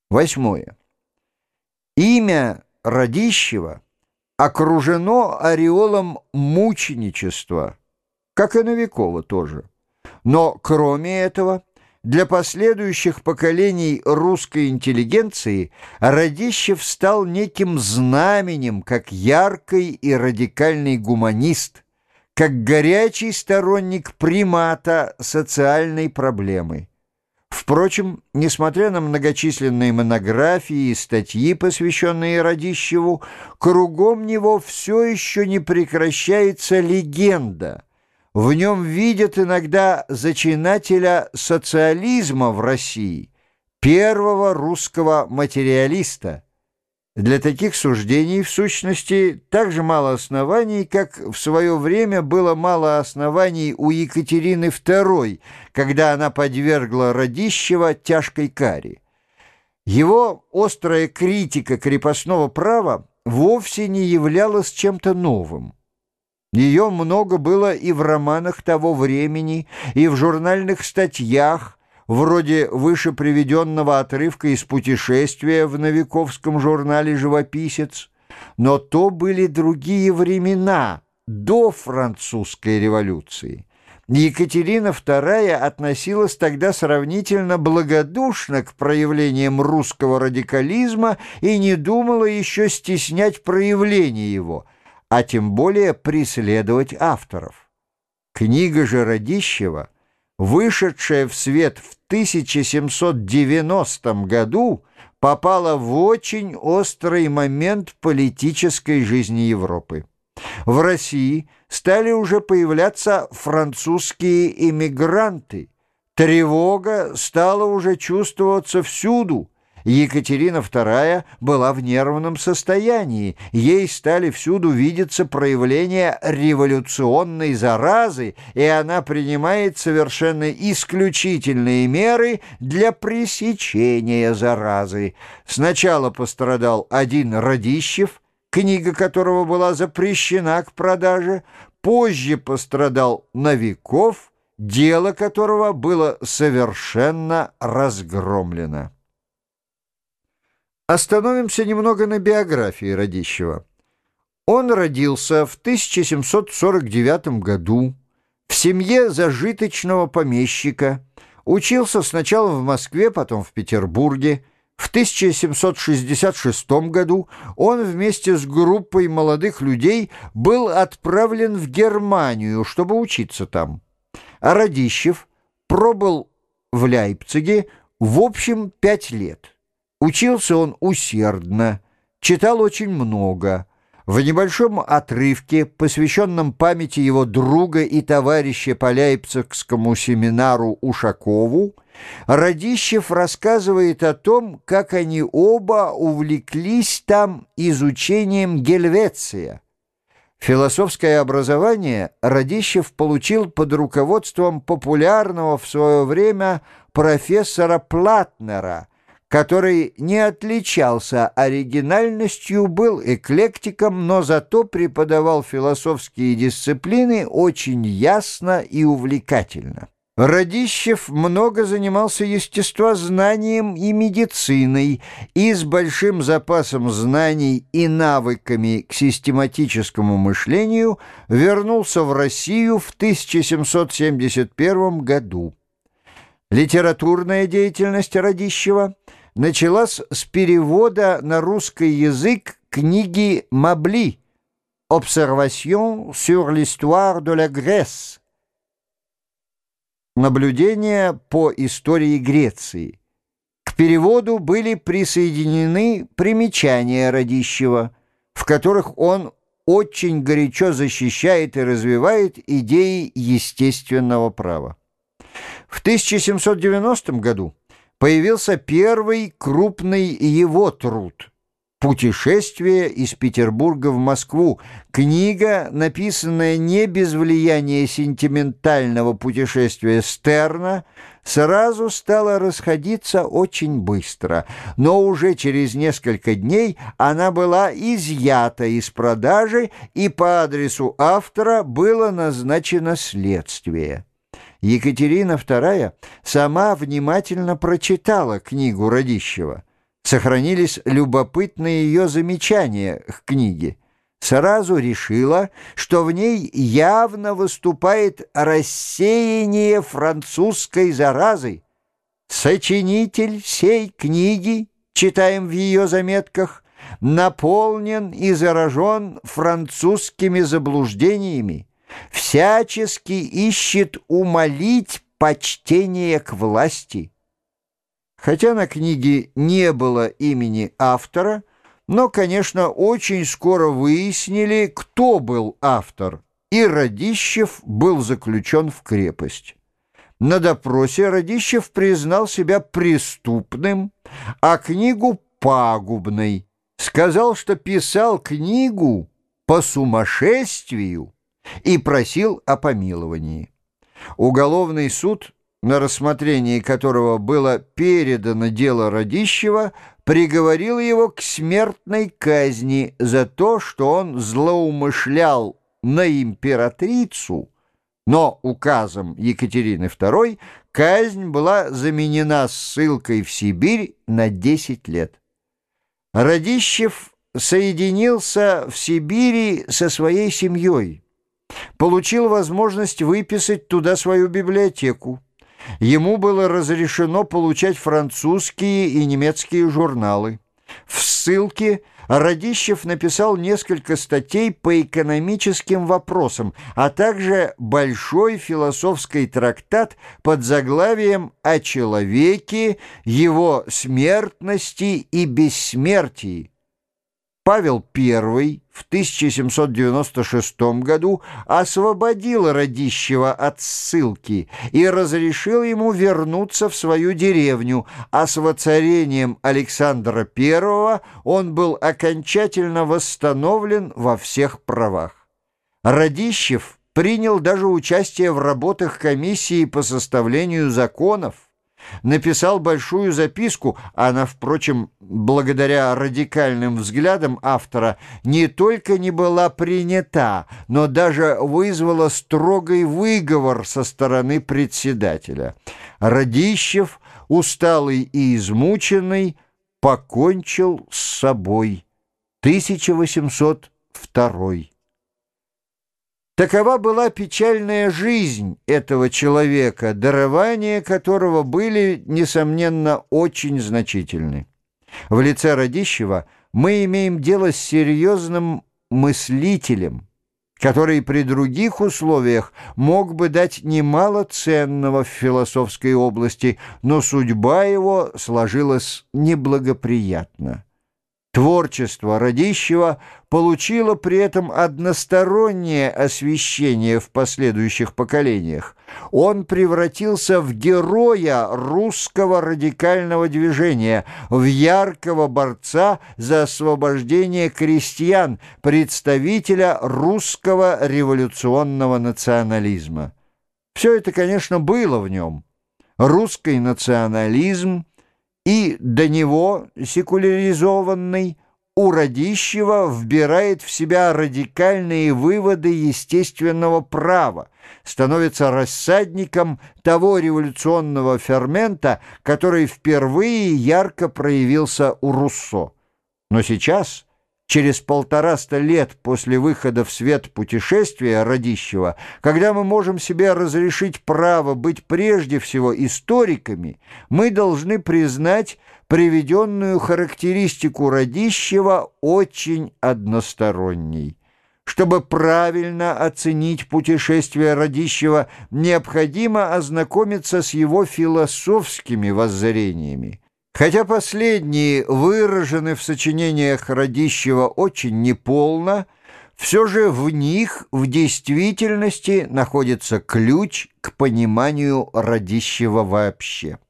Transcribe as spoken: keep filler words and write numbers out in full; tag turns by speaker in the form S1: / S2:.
S1: Восьмое. Имя Радищева окружено ореолом мученичества, как и Новикова тоже. Но, кроме этого, для последующих поколений русской интеллигенции Радищев стал неким знаменем, как яркий и радикальный гуманист, как горячий сторонник примата социальной проблемы. Впрочем, несмотря на многочисленные монографии и статьи, посвященные Радищеву, кругом него все еще не прекращается легенда. В нем видят иногда зачинателя социализма в России, первого русского материалиста. Для таких суждений, в сущности, так же мало оснований, как в свое время было мало оснований у Екатерины второй, когда она подвергла Радищева тяжкой каре. Его острая критика крепостного права вовсе не являлась чем-то новым. Ее много было и в романах того времени, и в журнальных статьях, вроде выше приведенного отрывка из «Путешествия» в новиковском журнале «Живописец». Но то были другие времена, до французской революции. Екатерина вторая относилась тогда сравнительно благодушно к проявлениям русского радикализма и не думала еще стеснять проявление его, а тем более преследовать авторов. Книга же Радищева, вышедшая в свет в тысяча семьсот девяностом году, попала в очень острый момент политической жизни Европы. В России стали уже появляться французские эмигранты. Тревога стала уже чувствоваться всюду. Екатерина вторая была в нервном состоянии, ей стали всюду видеться проявления революционной заразы, и она принимает совершенно исключительные меры для пресечения заразы. Сначала пострадал один Радищев, книга которого была запрещена к продаже, позже пострадал Новиков, дело которого было совершенно разгромлено. Остановимся немного на биографии Радищева. Он родился в тысяча семьсот сорок девятом году в семье зажиточного помещика, учился сначала в Москве, потом в Петербурге. В тысяча семьсот шестьдесят шестом году он вместе с группой молодых людей был отправлен в Германию, чтобы учиться там. А Радищев пробыл в Лейпциге в общем пять лет. Учился он усердно, читал очень много. В небольшом отрывке, посвященном памяти его друга и товарища по Лейпцигскому семинару Ушакову, Радищев рассказывает о том, как они оба увлеклись там изучением Гельвеция. Философское образование Радищев получил под руководством популярного в свое время профессора Платнера, который не отличался оригинальностью, был эклектиком, но зато преподавал философские дисциплины очень ясно и увлекательно. Радищев много занимался естествознанием и медициной и с большим запасом знаний и навыками к систематическому мышлению вернулся в Россию в тысяча семьсот семьдесят первом году. Литературная деятельность Радищева началась с перевода на русский язык книги Мабли «Observation sur l'histoire de la Grèce» «Наблюдения по истории Греции». К переводу были присоединены примечания Радищева, в которых он очень горячо защищает и развивает идеи естественного права. В тысяча семьсот девяностом году появился первый крупный его труд «Путешествие из Петербурга в Москву», книга, написанная не без влияния сентиментального путешествия Стерна, сразу стала расходиться очень быстро, но уже через несколько дней она была изъята из продажи, и по адресу автора было назначено следствие. Екатерина вторая сама внимательно прочитала книгу Радищева. Сохранились любопытные ее замечания к книге. Сразу решила, что в ней явно выступает рассеяние французской заразы. «Сочинитель сей книги», читаем в ее заметках, «наполнен и заражен французскими заблуждениями, всячески ищет умолить почтение к власти». Хотя на книге не было имени автора, но, конечно, очень скоро выяснили, кто был автор, и Радищев был заключен в крепость. На допросе Радищев признал себя преступным, а книгу пагубной. Сказал, что писал книгу по сумасшествию и просил о помиловании. Уголовный суд, на рассмотрение которого было передано дело Радищева, приговорил его к смертной казни за то, что он злоумышлял на императрицу, но указом Екатерины второй казнь была заменена ссылкой в Сибирь на десять лет. Радищев соединился в Сибири со своей семьей, получил возможность выписать туда свою библиотеку. Ему было разрешено получать французские и немецкие журналы. В ссылке Радищев написал несколько статей по экономическим вопросам, а также большой философский трактат под заглавием «О человеке, его смертности и бессмертии». Павел Первый в тысяча семьсот девяносто шестом году освободил Радищева от ссылки и разрешил ему вернуться в свою деревню, а с воцарением Александра Первого он был окончательно восстановлен во всех правах. Радищев принял даже участие в работах комиссии по составлению законов, написал большую записку, она, впрочем, благодаря радикальным взглядам автора, не только не была принята, но даже вызвала строгий выговор со стороны председателя. Радищев, усталый и измученный, покончил с собой. тысяча восемьсот второй. Такова была печальная жизнь этого человека, дарования которого были, несомненно, очень значительны. В лице Радищева мы имеем дело с серьезным мыслителем, который при других условиях мог бы дать немало ценного в философской области, но судьба его сложилась неблагоприятно. Творчество Радищева получило при этом одностороннее освещение в последующих поколениях. Он превратился в героя русского радикального движения, в яркого борца за освобождение крестьян, представителя русского революционного национализма. Все это, конечно, было в нем. Русский национализм и до него секуляризованный у Радищева вбирает в себя радикальные выводы естественного права, становится рассадником того революционного фермента, который впервые ярко проявился у Руссо. Но сейчас, через полтораста лет после выхода в свет путешествия Радищева, когда мы можем себе разрешить право быть прежде всего историками, мы должны признать приведенную характеристику Радищева очень односторонней. Чтобы правильно оценить путешествие Радищева, необходимо ознакомиться с его философскими воззрениями. Хотя последние выражены в сочинениях Радищева очень неполно, все же в них в действительности находится ключ к пониманию Радищева вообще.